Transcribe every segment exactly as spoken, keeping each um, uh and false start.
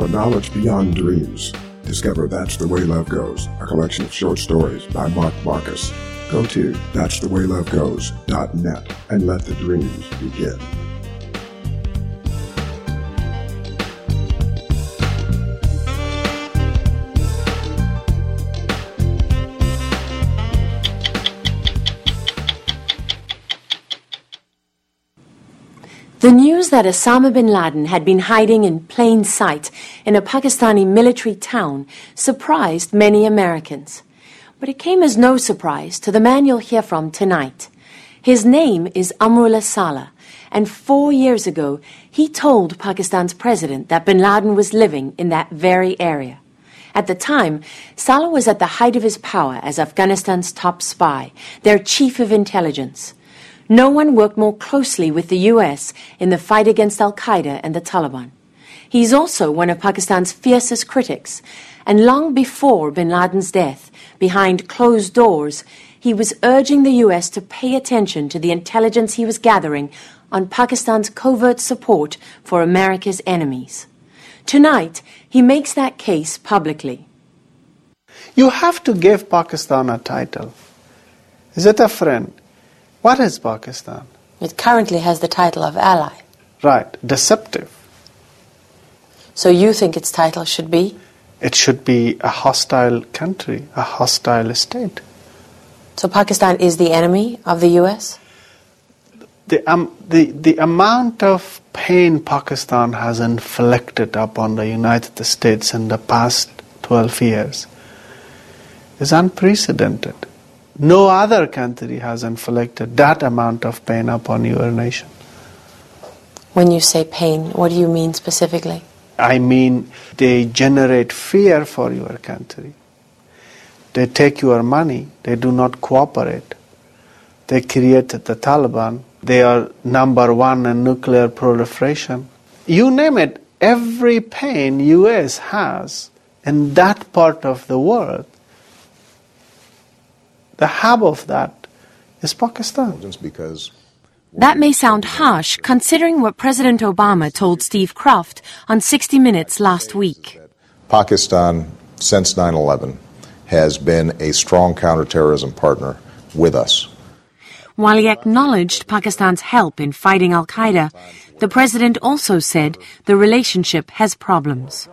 for knowledge beyond dreams. Discover That's the Way Love Goes, a collection of short stories by Mark Marcus. Go to that's the way love goes dot net and let the dreams begin. The news that Osama bin Laden had been hiding in plain sight in a Pakistani military town surprised many Americans. But it came as no surprise to the man you'll hear from tonight. His name is Amrullah Saleh, and four years ago he told Pakistan's president that bin Laden was living in that very area. At the time, Saleh was at the height of his power as Afghanistan's top spy, their chief of intelligence. No one worked more closely with the U S in the fight against al-Qaeda and the Taliban. He's also one of Pakistan's fiercest critics, and long before bin Laden's death, behind closed doors, he was urging the U S to pay attention to the intelligence he was gathering on Pakistan's covert support for America's enemies. Tonight, he makes that case publicly. You have to give Pakistan a title. Is it a friend? What is Pakistan? It currently has the title of ally. Right, deceptive. So you think its title should be? It should be a hostile country, a hostile state. So Pakistan is the enemy of the U S? The, um, the, the amount of pain Pakistan has inflicted upon the United States in the past twelve years is unprecedented. No other country has inflicted that amount of pain upon your nation. When you say pain, what do you mean specifically? I mean, they generate fear for your country. They take your money. They do not cooperate. They created the Taliban. They are number one in nuclear proliferation. You name it, every pain U S has in that part of the world, the hub of that is Pakistan. Because that may sound harsh, considering what President Obama told Steve Kroft on sixty minutes last week. Pakistan, since nine eleven, has been a strong counterterrorism partner with us. While he acknowledged Pakistan's help in fighting al-Qaeda, the president also said the relationship has problems.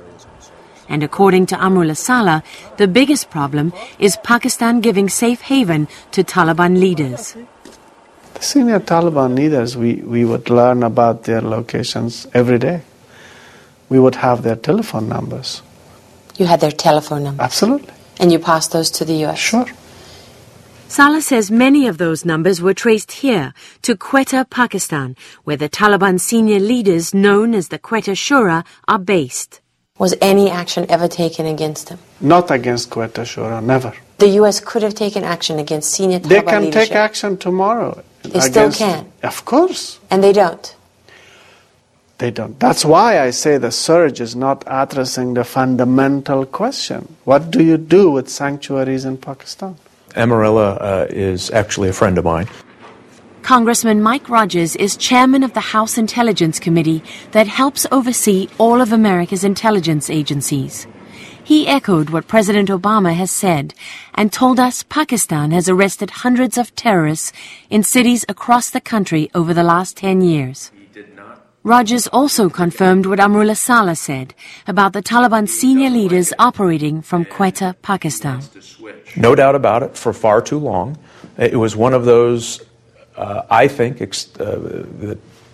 And according to Amrullah Saleh, the biggest problem is Pakistan giving safe haven to Taliban leaders. The senior Taliban leaders, we, we would learn about their locations every day. We would have their telephone numbers. You had their telephone numbers? Absolutely. And you passed those to the U S? Sure. Saleh says many of those numbers were traced here to Quetta, Pakistan, where the Taliban senior leaders known as the Quetta Shura are based. Was any action ever taken against them? Not against Quetta Shura, never. The U S could have taken action against senior Taliban They can leadership. take action tomorrow. They against, still can? Of course. And they don't? They don't. That's why I say the surge is not addressing the fundamental question. What do you do with sanctuaries in Pakistan? Amrullah uh, is actually a friend of mine. Congressman Mike Rogers is chairman of the House Intelligence Committee that helps oversee all of America's intelligence agencies. He echoed what President Obama has said and told us Pakistan has arrested hundreds of terrorists in cities across the country over the last ten years. Rogers also confirmed what Amrullah Saleh said about the Taliban senior leaders operating from Quetta, Pakistan. No doubt about it, for far too long. It was one of those, uh, I think, ex- uh,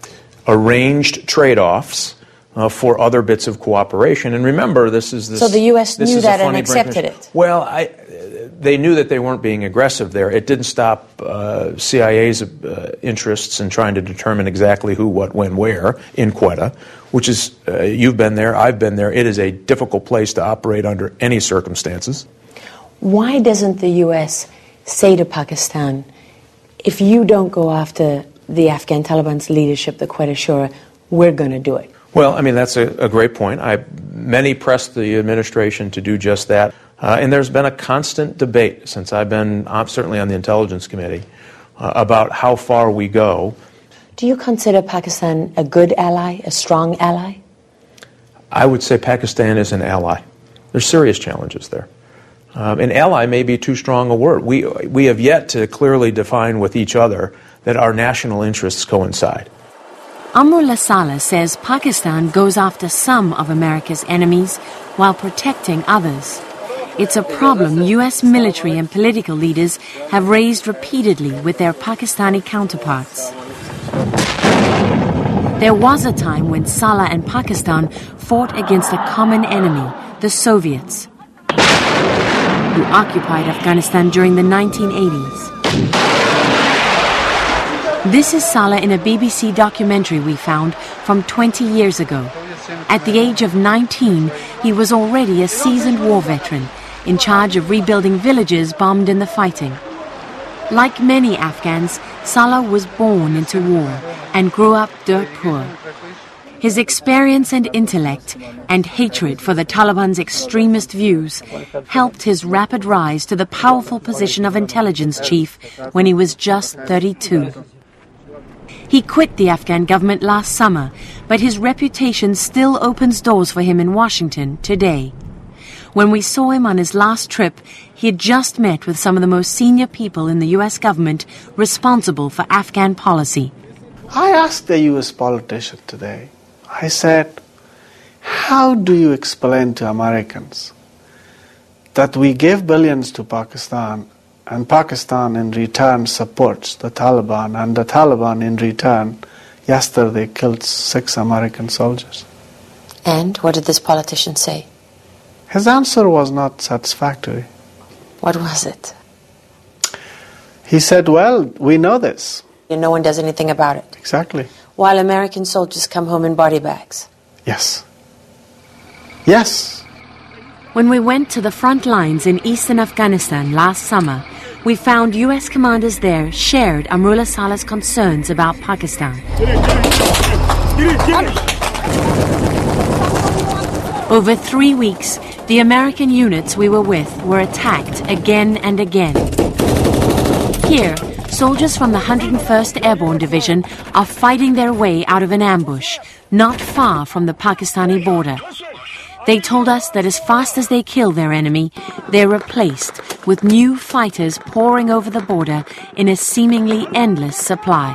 arranged trade-offs uh, for other bits of cooperation. And remember, this is this. So the U S this knew is that a and funny accepted break- it. Well, I, they knew that they weren't being aggressive there. It didn't stop uh, C I A's uh, interests in trying to determine exactly who, what, when, where in Quetta, which is, uh, you've been there, I've been there. It is a difficult place to operate under any circumstances. Why doesn't the U S say to Pakistan, if you don't go after the Afghan Taliban's leadership, the Quetta Shura, we're going to do it? Well, I mean, that's a, a great point. I, many pressed the administration to do just that. Uh, and there's been a constant debate since I've been uh, certainly on the Intelligence Committee uh, about how far we go. Do you consider Pakistan a good ally, a strong ally? I would say Pakistan is an ally. There's serious challenges there. Um, an ally may be too strong a word. We, we have yet to clearly define with each other that our national interests coincide. Amrullah Saleh says Pakistan goes after some of America's enemies while protecting others. It's a problem U S military and political leaders have raised repeatedly with their Pakistani counterparts. There was a time when Saleh and Pakistan fought against a common enemy, the Soviets, who occupied Afghanistan during the nineteen eighties. This is Saleh in a B B C documentary we found from twenty years ago. At the age of nineteen, he was already a seasoned war veteran, in charge of rebuilding villages bombed in the fighting. Like many Afghans, Saleh was born into war and grew up dirt poor. His experience and intellect and hatred for the Taliban's extremist views helped his rapid rise to the powerful position of intelligence chief when he was just thirty-two. He quit the Afghan government last summer, but his reputation still opens doors for him in Washington today. When we saw him on his last trip, he had just met with some of the most senior people in the U S government responsible for Afghan policy. I asked a U S politician today, I said, how do you explain to Americans that we give billions to Pakistan and Pakistan in return supports the Taliban, and the Taliban in return yesterday killed six American soldiers? And what did this politician say? His answer was not satisfactory. What was it? He said, well, we know this. And no one does anything about it. Exactly. While American soldiers come home in body bags. Yes. Yes. When we went to the front lines in eastern Afghanistan last summer, we found U S commanders there shared Amrullah Saleh's concerns about Pakistan. Over three weeks, the American units we were with were attacked again and again. Here, soldiers from the one hundred first Airborne Division are fighting their way out of an ambush, not far from the Pakistani border. They told us that as fast as they kill their enemy, they're replaced with new fighters pouring over the border in a seemingly endless supply.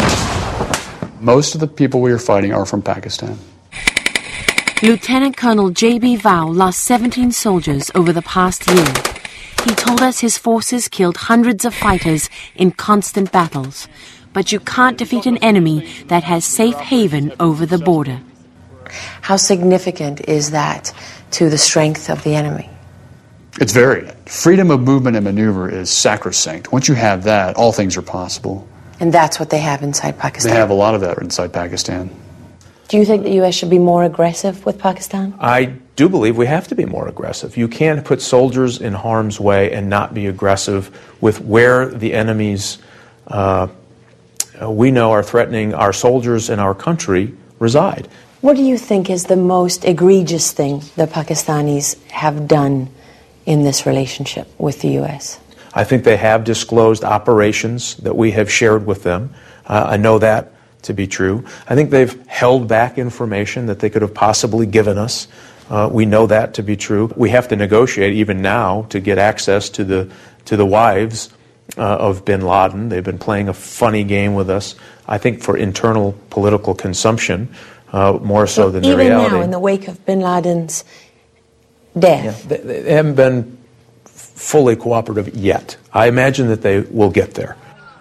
Most of the people we are fighting are from Pakistan. Lieutenant Colonel J B Vow lost seventeen soldiers over the past year. He told us his forces killed hundreds of fighters in constant battles. But you can't defeat an enemy that has safe haven over the border. How significant is that to the strength of the enemy? It's very. Freedom of movement and maneuver is sacrosanct. Once you have that, all things are possible. And that's what they have inside Pakistan? They have a lot of that inside Pakistan. Do you think the U S should be more aggressive with Pakistan? I do believe we have to be more aggressive. You can't put soldiers in harm's way and not be aggressive with where the enemies uh, we know are threatening our soldiers and our country reside. What do you think is the most egregious thing the Pakistanis have done in this relationship with the U S? I think they have disclosed operations that we have shared with them. Uh, I know that to be true. I think they've held back information that they could have possibly given us. Uh, we know that to be true. We have to negotiate even now to get access to the to the wives uh, of bin Laden. They've been playing a funny game with us, I think, for internal political consumption, uh, more so, so than the reality. Even now, in the wake of bin Laden's death? Yeah, they, they haven't been fully cooperative yet. I imagine that they will get there.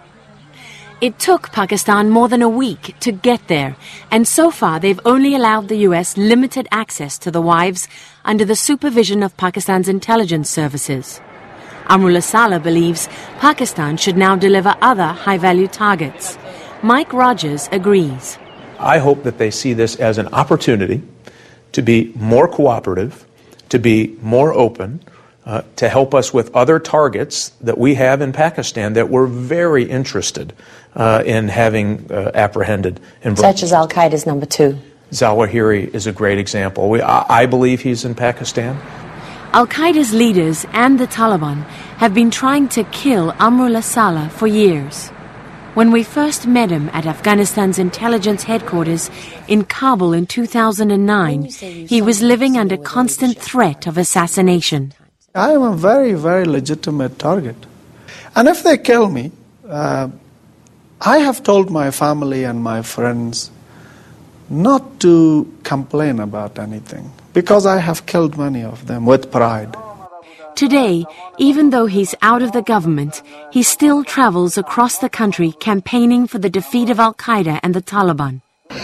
It took Pakistan more than a week to get there, and so far they've only allowed the U S limited access to the wives under the supervision of Pakistan's intelligence services. Amrullah Saleh believes Pakistan should now deliver other high-value targets. Mike Rogers agrees. I hope that they see this as an opportunity to be more cooperative, to be more open, Uh, to help us with other targets that we have in Pakistan that we're very interested uh, in having uh, apprehended. In Such as Al-Qaeda's number two. Zawahiri is a great example. We, I, I believe he's in Pakistan. Al-Qaeda's leaders and the Taliban have been trying to kill Amrullah Saleh for years. When we first met him at Afghanistan's intelligence headquarters in Kabul in two thousand nine, he was living under constant threat of assassination. I am a very, very legitimate target. And if they kill me, uh, I have told my family and my friends not to complain about anything, because I have killed many of them with pride. Today, even though he's out of the government, he still travels across the country campaigning for the defeat of Al-Qaeda and the Taliban.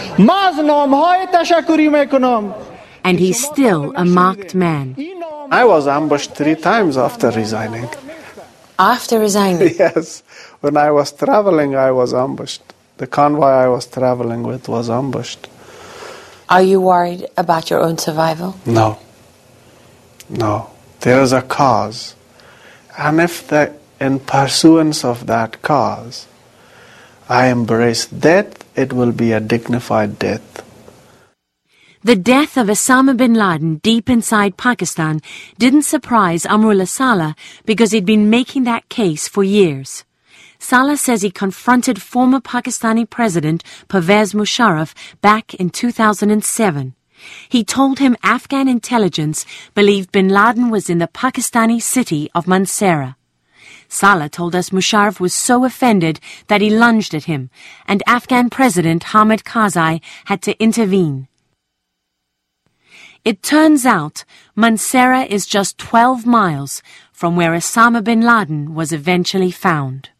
And he's still a marked man. I was ambushed three times after resigning. After resigning? Yes. When I was traveling, I was ambushed. The convoy I was traveling with was ambushed. Are you worried about your own survival? No. No. There is a cause. And if the, in pursuance of that cause, I embrace death, it will be a dignified death. The death of Osama bin Laden deep inside Pakistan didn't surprise Amrullah Saleh because he'd been making that case for years. Saleh says he confronted former Pakistani President Pervez Musharraf back in two thousand seven. He told him Afghan intelligence believed bin Laden was in the Pakistani city of Mansehra. Saleh told us Musharraf was so offended that he lunged at him, and Afghan President Hamid Karzai had to intervene. It turns out Mansehra is just twelve miles from where Osama bin Laden was eventually found.